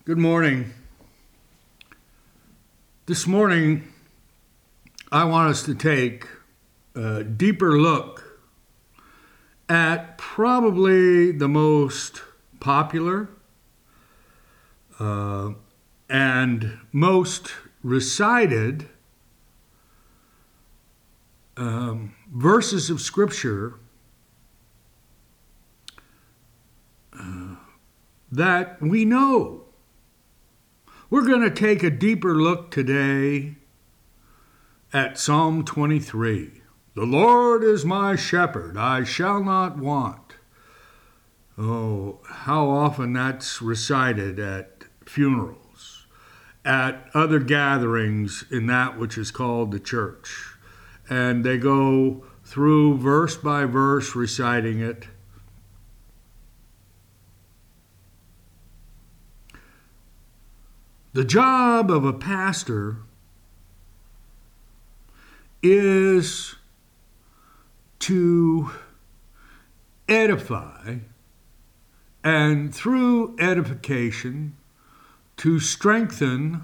Good morning. This morning, I want us to take a deeper look at probably the most popular and most recited verses of Scripture that we know. We're going to take a deeper look today at Psalm 23. The Lord is my shepherd, I shall not want. Oh, how often that's recited at funerals, at other gatherings in that which is called the church. And they go through verse by verse reciting it. The job of a pastor is to edify, and through edification, to strengthen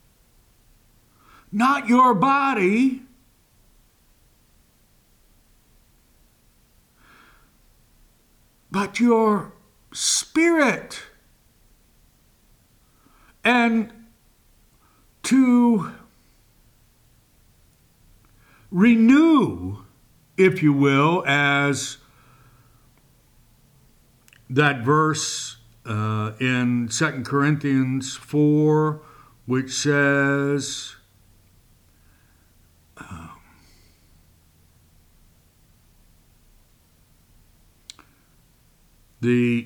not your body, but your spirit, and to renew, if you will, as that verse in 2 Corinthians 4, which says, the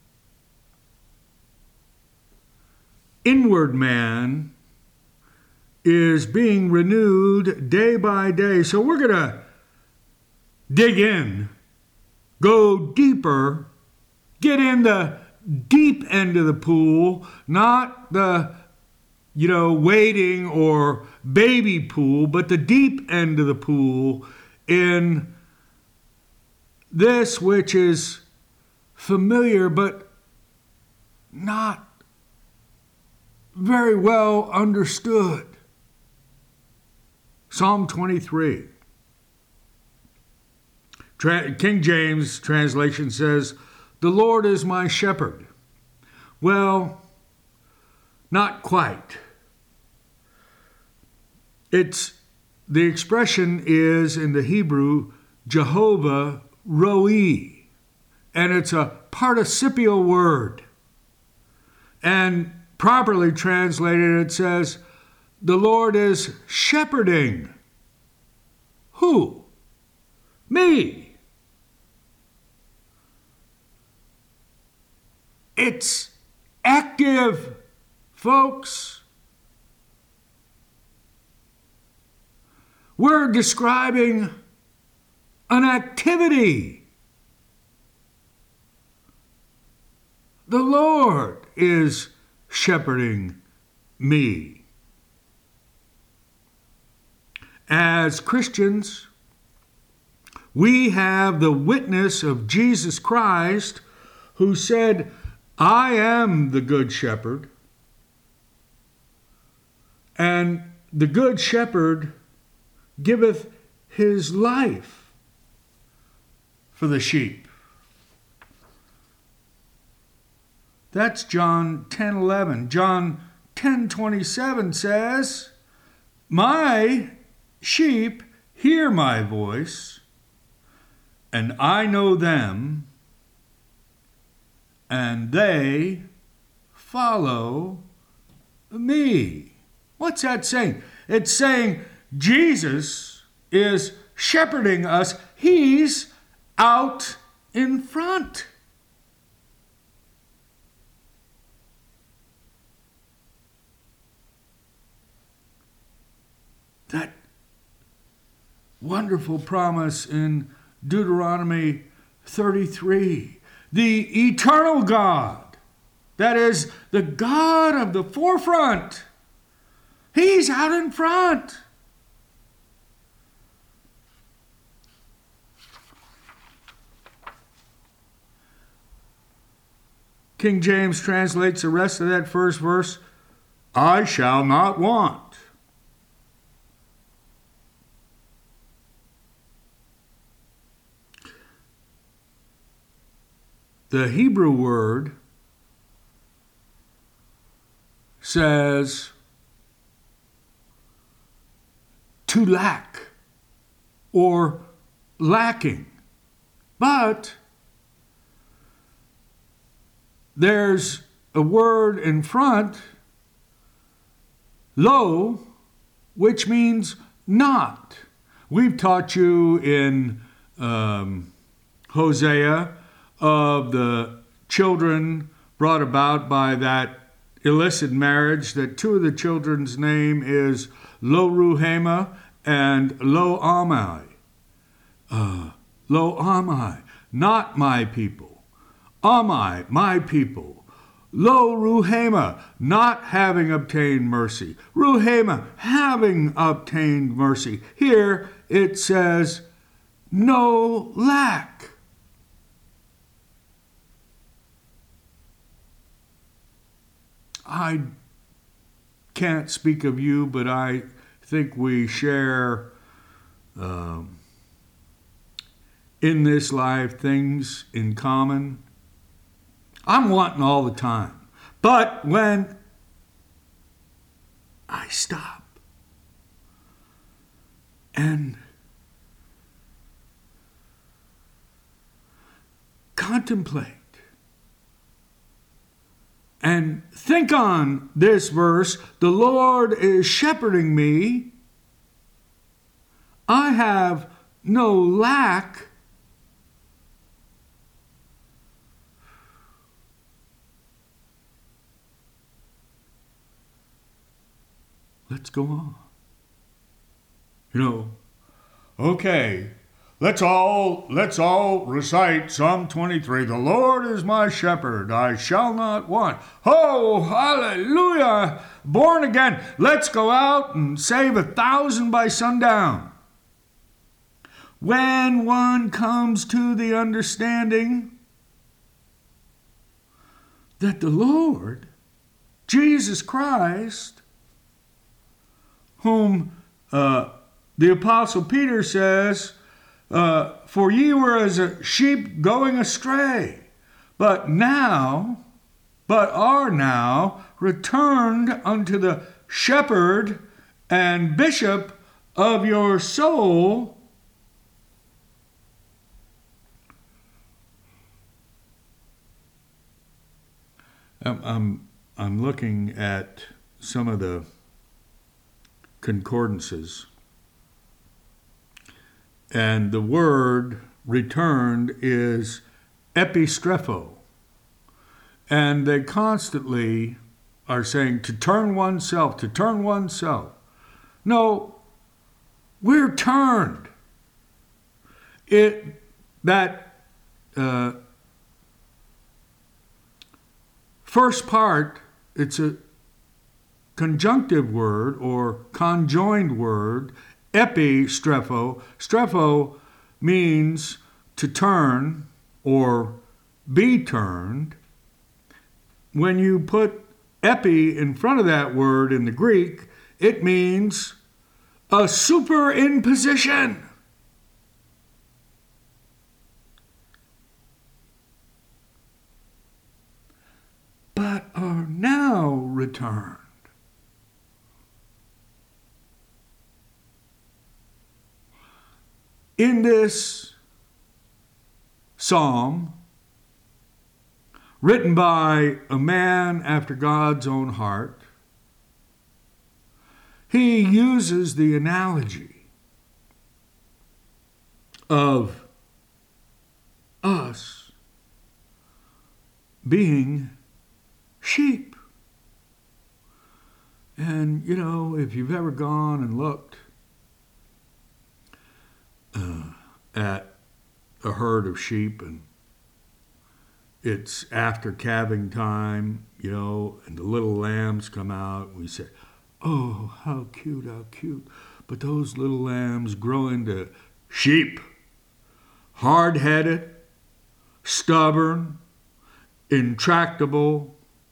inward man is being renewed day by day. So we're going to dig in, go deeper, get in the deep end of the pool, not the, wading or baby pool, but the deep end of the pool in this which is familiar but not very well understood. Psalm 23. King James translation says, the Lord is my shepherd. Well, not quite. The expression is in the Hebrew, Jehovah Roi, and it's a participial word. And properly translated, it says, the Lord is shepherding. Who? Me. It's active, folks. We're describing an activity. The Lord is shepherding me. As Christians, we have the witness of Jesus Christ, who said, I am the good shepherd. And the good shepherd giveth his life for the sheep. That's John 10:11. John 10:27 says, my sheep hear my voice, and I know them, and they follow me. What's that saying? It's saying Jesus is shepherding us. He's out in front. That wonderful promise in Deuteronomy 33. The eternal God, that is the God of the forefront, He's out in front. King James translates the rest of that first verse, I shall not want. The Hebrew word says to lack or lacking. But there's a word in front, lo, which means not. We've taught you in Hosea of the children brought about by that illicit marriage, that two of the children's name is Lo Ruhama and Lo Ammi. Lo Ammi, not my people. Ammi, my people. Lo Ruhama, not having obtained mercy. Ruhama, having obtained mercy. Here it says, no lack. I can't speak of you, but I think we share in this life things in common. I'm wanting all the time. But when I stop and contemplate and think on this verse, the Lord is shepherding me, I have no lack. Let's go on. Okay, let's all recite Psalm 23. The Lord is my shepherd, I shall not want. Oh, hallelujah! Born again. Let's go out and save 1,000 by sundown. When one comes to the understanding that the Lord, Jesus Christ, whom the Apostle Peter says, for ye were as a sheep going astray, but are now returned unto the shepherd and bishop of your soul. I'm looking at some of the concordances, and the word returned is epistrepho, and they constantly are saying to turn oneself, to turn oneself. No, we're turned. First part, it's a conjunctive word or conjoined word, epistrepho. Strepho means to turn or be turned. When you put epi in front of that word in the Greek, it means a superimposition. But are now returned. In this psalm, written by a man after God's own heart, he uses the analogy of us being sheep. And, if you've ever gone and looked at a herd of sheep and it's after calving time, and the little lambs come out, and we say, oh, how cute, how cute. But those little lambs grow into sheep, hard-headed, stubborn, intractable,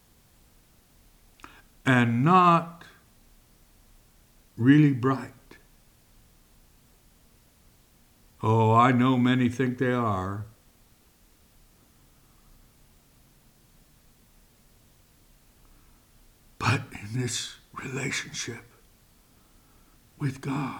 and not really bright. Oh, I know many think they are. But in this relationship with God,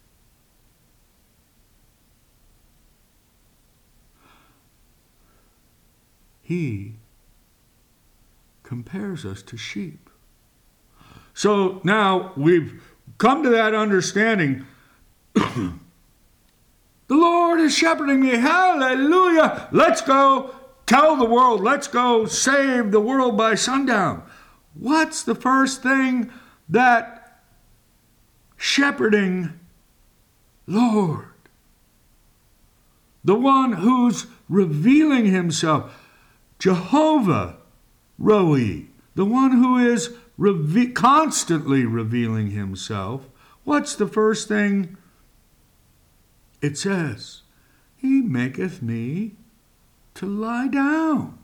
He compares us to sheep. So now we've come to that understanding. The Lord is shepherding me. Hallelujah. Let's go tell the world. Let's go save the world by sundown. What's the first thing that shepherding Lord, the one who's revealing himself, Jehovah Roi, the one who is constantly revealing himself, what's the first thing it says? He maketh me to lie down.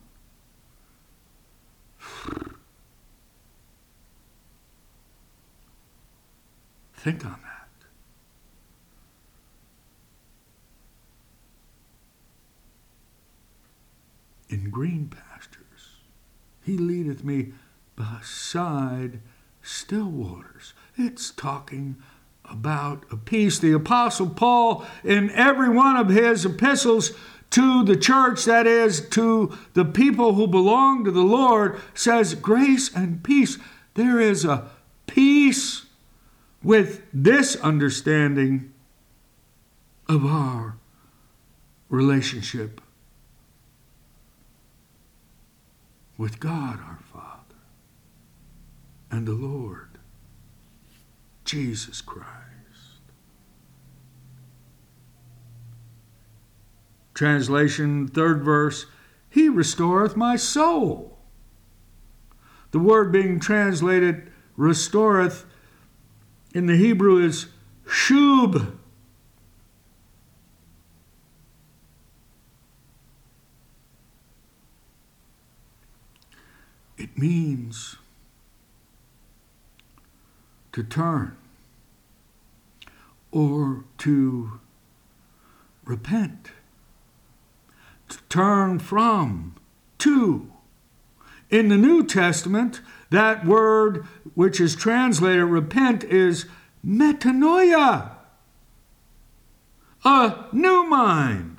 Think on that. In green pastures, he leadeth me beside still waters. It's talking about a peace. The Apostle Paul, in every one of his epistles to the church, that is, to the people who belong to the Lord, says grace and peace. There is a peace with this understanding of our relationship with God our Father and the Lord Jesus Christ. Translation, third verse, He restoreth my soul. The word being translated restoreth in the Hebrew is shub. It means to turn or to repent, to turn from, to. In the New Testament, that word which is translated repent is metanoia, a new mind.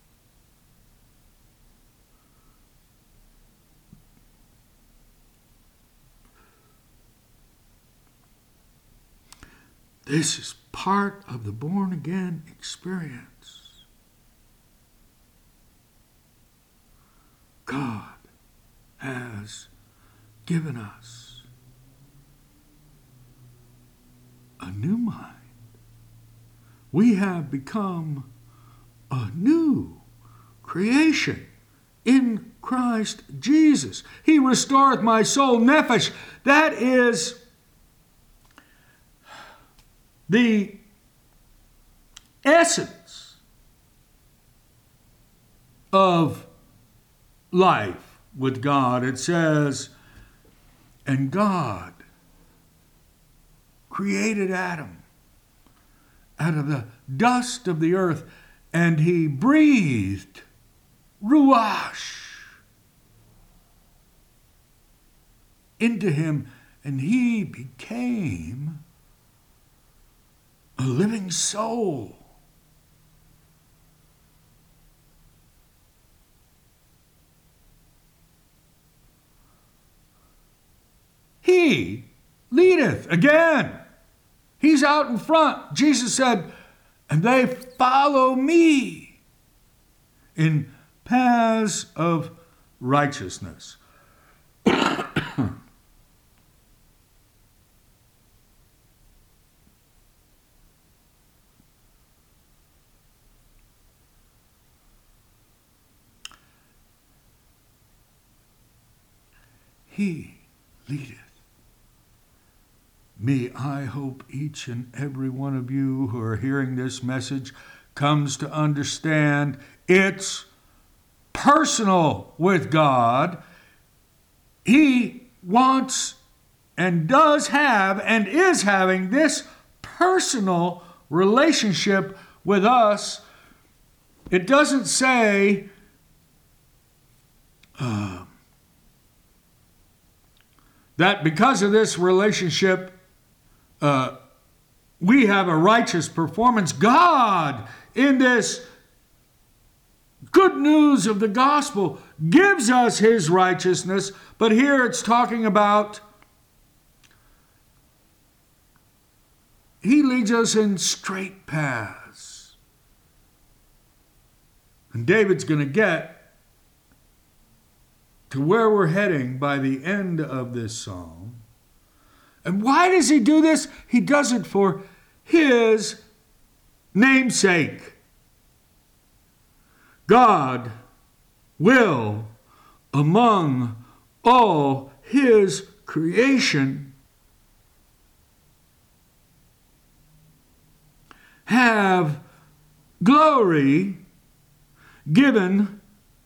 This is part of the born-again experience. God has given us a new mind. We have become a new creation in Christ Jesus. He restoreth my soul, nephesh. That is the essence of life with God. It says, and God created Adam out of the dust of the earth, and he breathed ruach into him, and he became a living soul. He leadeth. Again, he's out in front. Jesus said, and they follow me in paths of righteousness. He leadeth me. I hope each and every one of you who are hearing this message comes to understand it's personal with God. He wants and does have and is having this personal relationship with us. It doesn't say that because of this relationship, we have a righteous performance. God, in this good news of the gospel, gives us his righteousness, but here it's talking about he leads us in straight paths. And David's going to get to where we're heading by the end of this psalm. And why does he do this? He does it for his namesake. God will, among all his creation, have glory given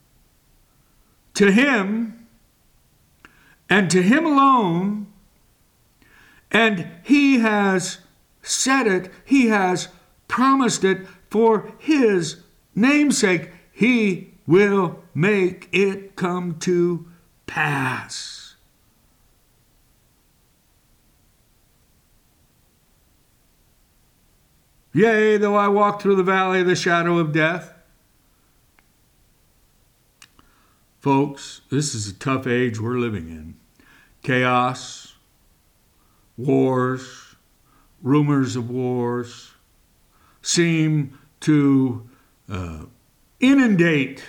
to him and to him alone, and he has said it, he has promised it for his namesake. He will make it come to pass. Yea, though I walk through the valley of the shadow of death. Folks, this is a tough age we're living in. Chaos, wars, rumors of wars seem to inundate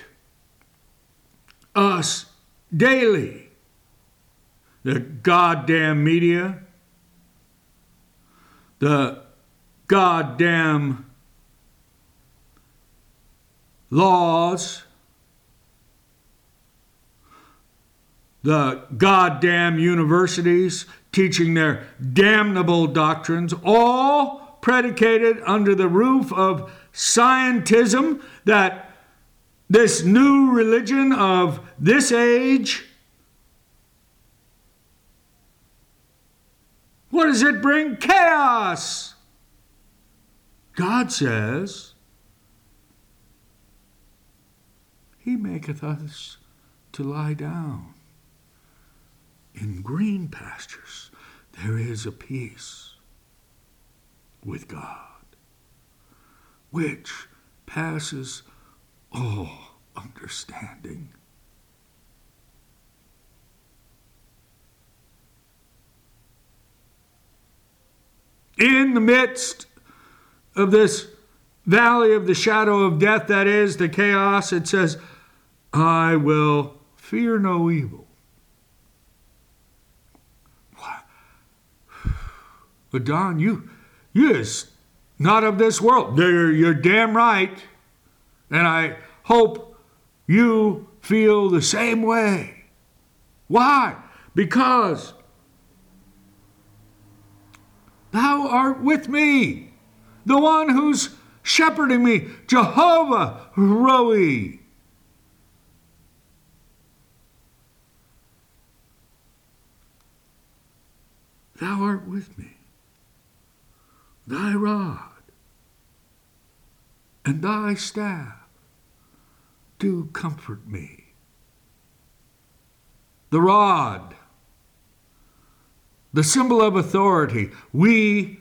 us daily. The goddamn media, the goddamn laws, the goddamn universities teaching their damnable doctrines, all predicated under the roof of scientism, that this new religion of this age, what does it bring? Chaos. God says, he maketh us to lie down in green pastures. There is a peace with God, which passes all understanding. In the midst of this valley of the shadow of death, that is the chaos, it says, I will fear no evil. But Don, you is not of this world. You're damn right. And I hope you feel the same way. Why? Because thou art with me, the one who's shepherding me, Jehovah Roi. Thou art with me. Thy rod and thy staff do comfort me. The rod, the symbol of authority. We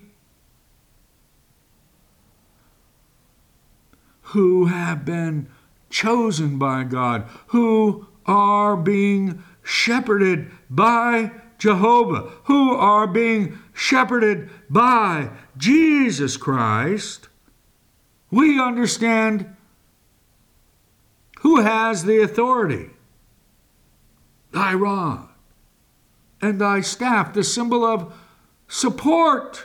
who have been chosen by God, who are being shepherded by Jehovah, who are being shepherded by Jesus Christ, we understand who has the authority. Thy rod and thy staff, the symbol of support.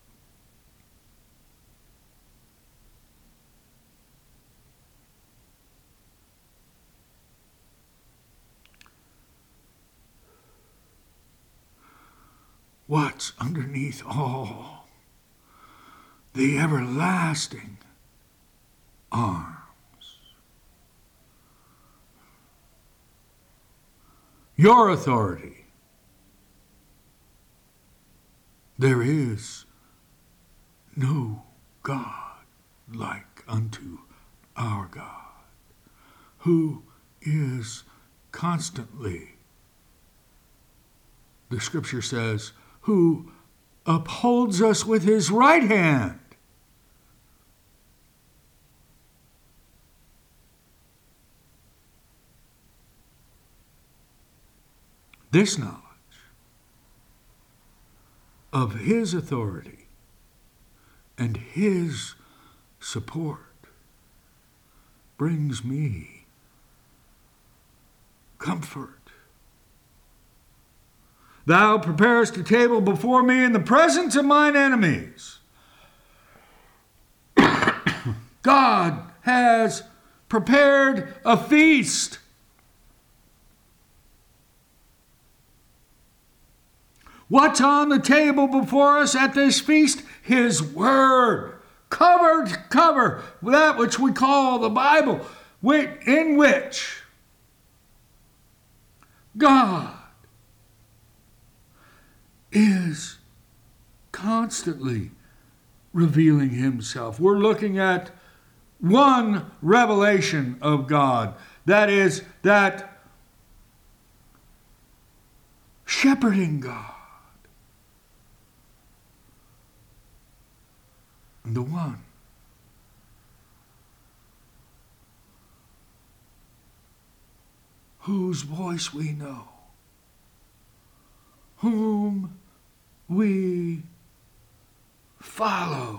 What's underneath all? The everlasting arms. your authority. There is no God like unto our God, who is constantly, the scripture says, who upholds us with his right hand. This knowledge of his authority and his support brings me comfort. Thou preparest a table before me in the presence of mine enemies. God has prepared a feast. What's on the table before us at this feast? His word. Cover to cover, that which we call the Bible, in which God is constantly revealing himself. We're looking at one revelation of God. That is that shepherding God. And the one whose voice we know, whom we follow.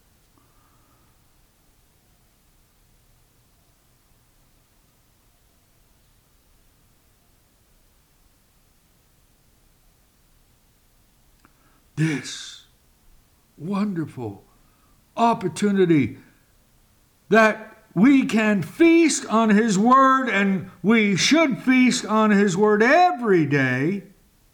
This wonderful opportunity that we can feast on his word, and we should feast on his word every day,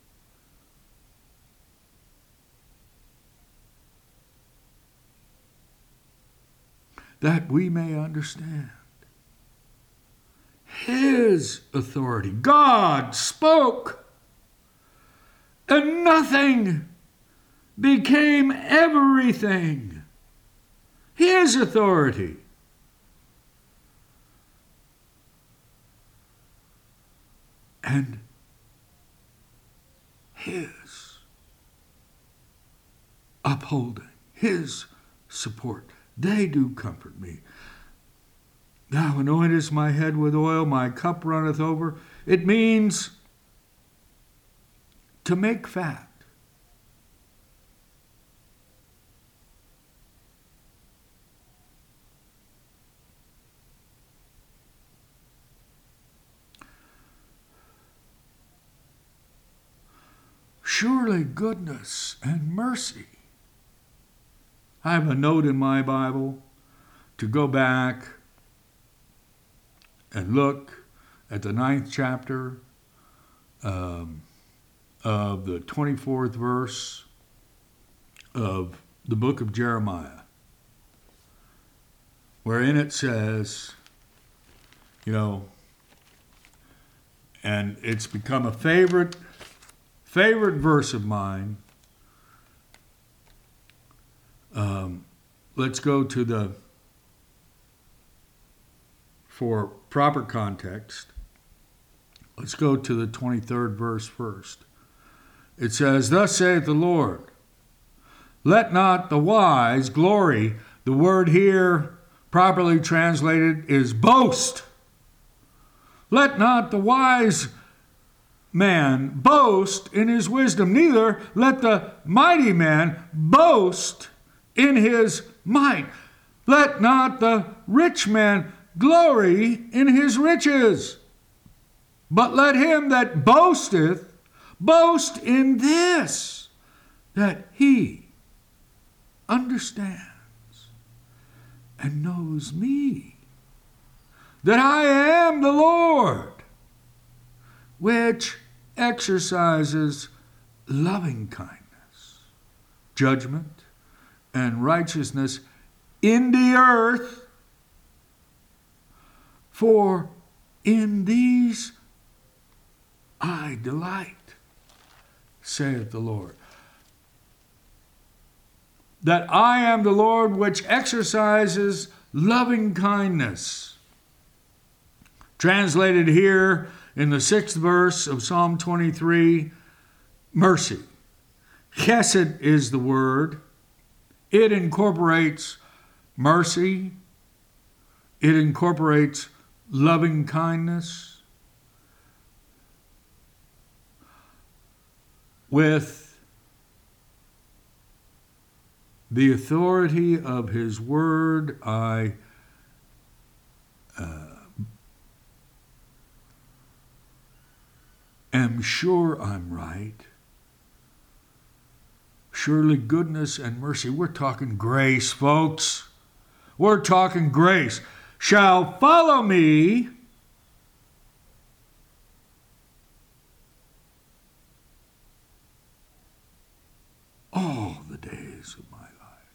that we may understand his authority. God spoke, and nothing became everything. His authority. And his upholding, his support. They do comfort me. Thou anointest my head with oil, my cup runneth over. It means to make fat. Surely goodness and mercy. I have a note in my Bible to go back and look at the 9th chapter of the 24th verse of the book of Jeremiah, wherein it says, and it's become a favorite verse of mine. Let's go to for proper context, let's go to the 23rd verse first. It says, Thus saith the Lord, let not the wise glory. The word here, properly translated, is boast. Let not the wise man boast in his wisdom, neither let the mighty man boast in his might. Let not the rich man glory in his riches, but let him that boasteth boast in this, that he understands and knows me, that I am the Lord, which exercises loving kindness, judgment, and righteousness in the earth. For in these I my delight, saith the Lord. That I am the Lord which exercises loving kindness. Translated here in the 6th verse of Psalm 23, mercy. Chesed is the word. It incorporates mercy. It incorporates loving kindness with the authority of his word. I am sure I'm right. Surely goodness and mercy, we're talking grace, folks. We're talking grace, shall follow me all the days of my life.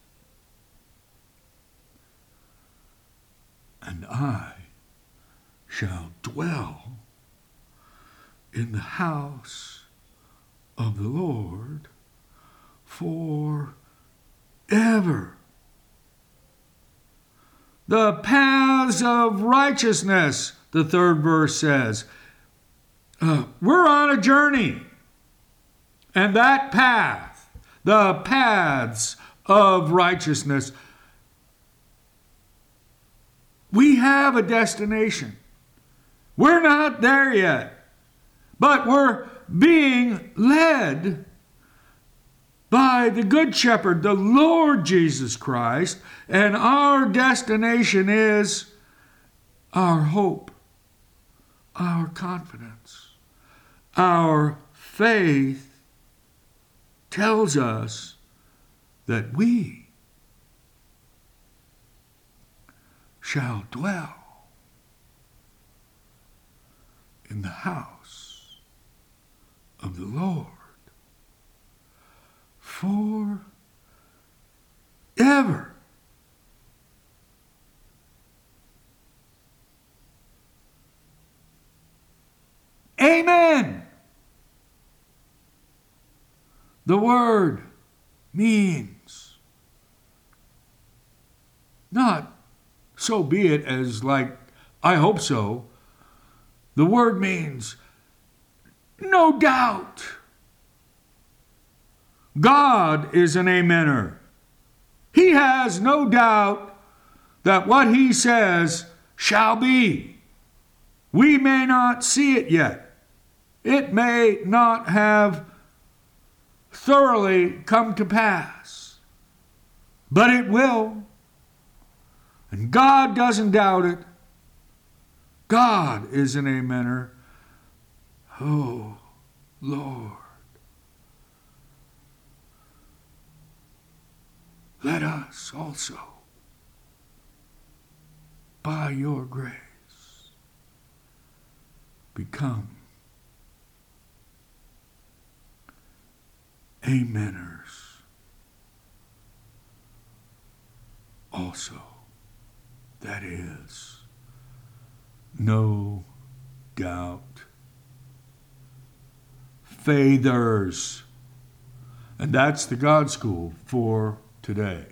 And I shall dwell in the house of the Lord forever. The paths of righteousness, the 3rd verse says. We're on a journey. And that path, the paths of righteousness, we have a destination. We're not there yet. But we're being led by the Good Shepherd, the Lord Jesus Christ, and our destination is our hope, our confidence, our faith tells us that we shall dwell in the house of the Lord forever. Amen. The word means not so be it as like, I hope so. The word means no doubt. God is an amener. He has no doubt that what he says shall be. We may not see it yet. It may not have thoroughly come to pass, but it will. And God doesn't doubt it. God is an amener. Oh, Lord, let us also, by your grace, become ameners also. That is, no doubt. Faithers. And that's the God School for today.